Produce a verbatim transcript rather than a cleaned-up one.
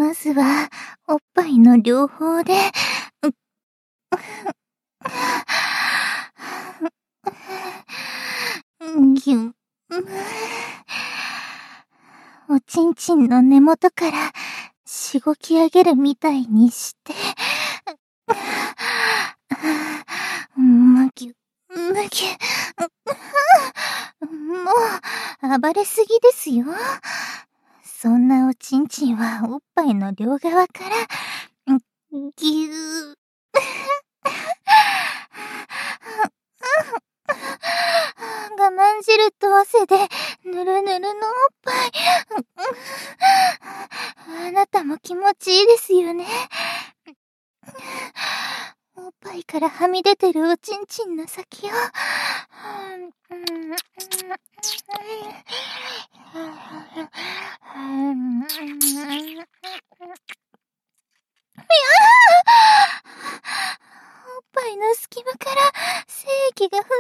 まずは、おっぱいの両方で、う、ぎゅん、おちんちんの根元からしごき上げるみたいにして、むぎゅ、むぎゅ、もう、暴れすぎですよ。そんなおちんちんはおっぱいの両側から、ぎゅー。我慢汁と汗で、ぬるぬるのおっぱい。あなたも気持ちいいですよね。おっぱいからはみ出てるおちんちんの先を、おっぱいの隙間から精液が噴